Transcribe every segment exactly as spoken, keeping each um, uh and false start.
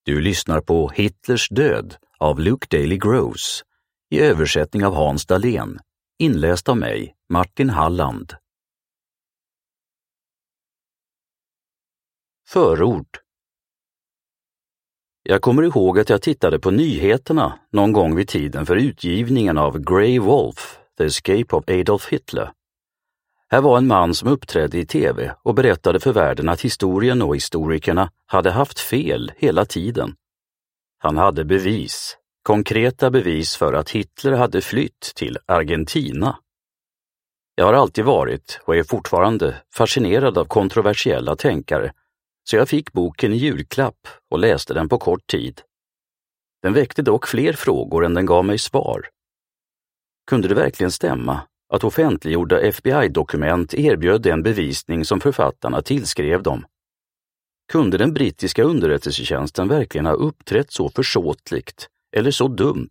Du lyssnar på Hitlers död av Luke Daly Gross i översättning av Hans Dahlén, inläst av mig, Martin Halland. Förord. Jag kommer ihåg att jag tittade på nyheterna någon gång vid tiden för utgivningen av Grey Wolf, The Escape of Adolf Hitler. Här var en man som uppträdde i tv och berättade för världen att historien och historikerna hade haft fel hela tiden. Han hade bevis, konkreta bevis för att Hitler hade flytt till Argentina. Jag har alltid varit och är fortfarande fascinerad av kontroversiella tänkare, så jag fick boken i julklapp och läste den på kort tid. Den väckte dock fler frågor än den gav mig svar. Kunde det verkligen stämma att offentliggjorda F B I-dokument erbjöd den bevisning som författarna tillskrev dem? Kunde den brittiska underrättelsetjänsten verkligen ha uppträtt så försåtligt eller så dumt?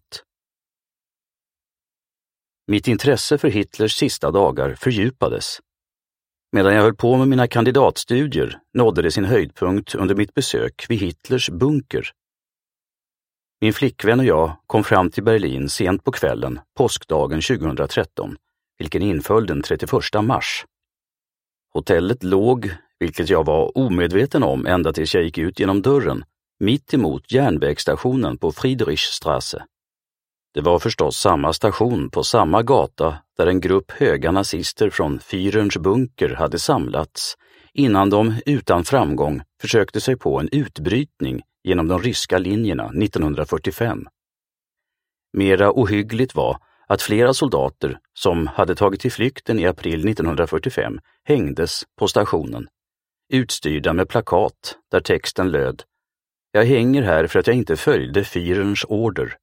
Mitt intresse för Hitlers sista dagar fördjupades. Medan jag höll på med mina kandidatstudier nådde det sin höjdpunkt under mitt besök vid Hitlers bunker. Min flickvän och jag kom fram till Berlin sent på kvällen, påskdagen tjugohundratretton, vilken inföll den trettioförsta mars. Hotellet låg, vilket jag var omedveten om ända tills jag gick ut genom dörren, mitt emot järnvägsstationen på Friedrichstrasse. Det var förstås samma station på samma gata där en grupp höga nazister från Führerns bunker hade samlats innan de utan framgång försökte sig på en utbrytning genom de ryska linjerna nittonhundrafyrtiofem. Mera ohyggligt var att flera soldater som hade tagit till flykten i april nittonhundrafyrtiofem hängdes på stationen, utstyrda med plakat där texten löd: "Jag hänger här för att jag inte följde Führerns order."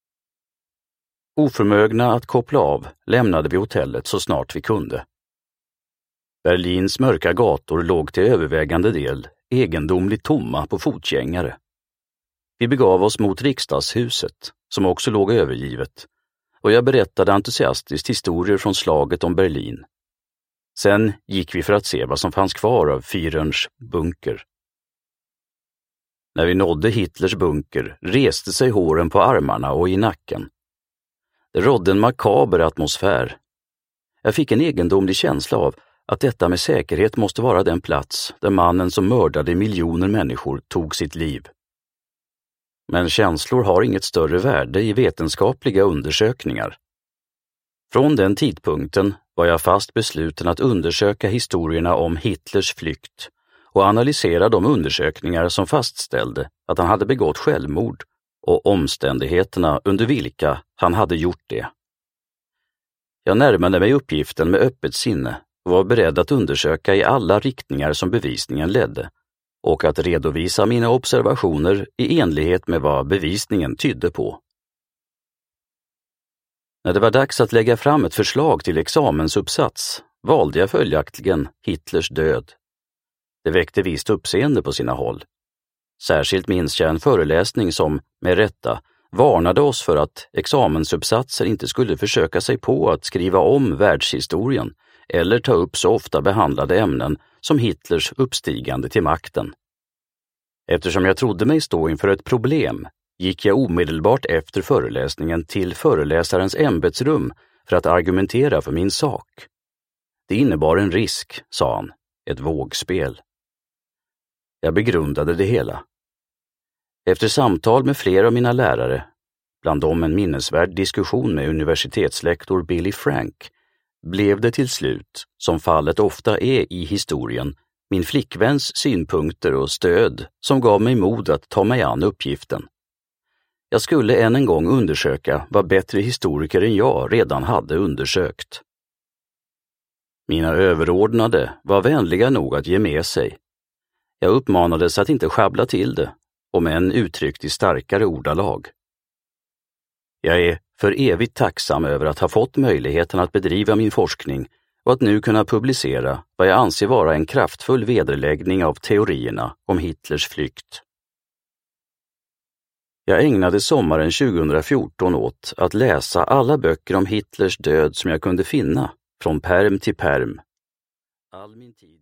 Oförmögna att koppla av lämnade vi hotellet så snart vi kunde. Berlins mörka gator låg till övervägande del egendomligt tomma på fotgängare. Vi begav oss mot riksdagshuset, som också låg övergivet, och jag berättade entusiastiskt historier från slaget om Berlin. Sen gick vi för att se vad som fanns kvar av Führerns bunker. När vi nådde Hitlers bunker reste sig håren på armarna och i nacken. Det rådde en makaber atmosfär. Jag fick en egendomlig känsla av att detta med säkerhet måste vara den plats där mannen som mördade miljoner människor tog sitt liv. Men känslor har inget större värde i vetenskapliga undersökningar. Från den tidpunkten var jag fast besluten att undersöka historierna om Hitlers flykt och analysera de undersökningar som fastställde att han hade begått självmord och omständigheterna under vilka han hade gjort det. Jag närmade mig uppgiften med öppet sinne och var beredd att undersöka i alla riktningar som bevisningen ledde och att redovisa mina observationer i enlighet med vad bevisningen tydde på. När det var dags att lägga fram ett förslag till examensuppsats valde jag följaktligen Hitlers död. Det väckte visst uppseende på sina håll. Särskilt minns jag en föreläsning som, med rätta, varnade oss för att examensuppsatser inte skulle försöka sig på att skriva om världshistorien eller ta upp så ofta behandlade ämnen som Hitlers uppstigande till makten. Eftersom jag trodde mig stå inför ett problem gick jag omedelbart efter föreläsningen till föreläsarens ämbetsrum för att argumentera för min sak. Det innebar en risk, sa han, ett vågspel. Jag begrundade det hela. Efter samtal med flera av mina lärare, bland dem en minnesvärd diskussion med universitetslektor Billy Frank, blev det till slut, som fallet ofta är i historien, min flickväns synpunkter och stöd som gav mig mod att ta mig an uppgiften. Jag skulle än en gång undersöka vad bättre historiker än jag redan hade undersökt. Mina överordnade var vänliga nog att ge med sig. Jag uppmanades att inte schabbla till det, om än uttryckt i starkare ordalag. Jag är för evigt tacksam över att ha fått möjligheten att bedriva min forskning och att nu kunna publicera vad jag anser vara en kraftfull vederläggning av teorierna om Hitlers flykt. Jag ägnade sommaren tjugohundrafjorton åt att läsa alla böcker om Hitlers död som jag kunde finna, från perm till perm. All min tid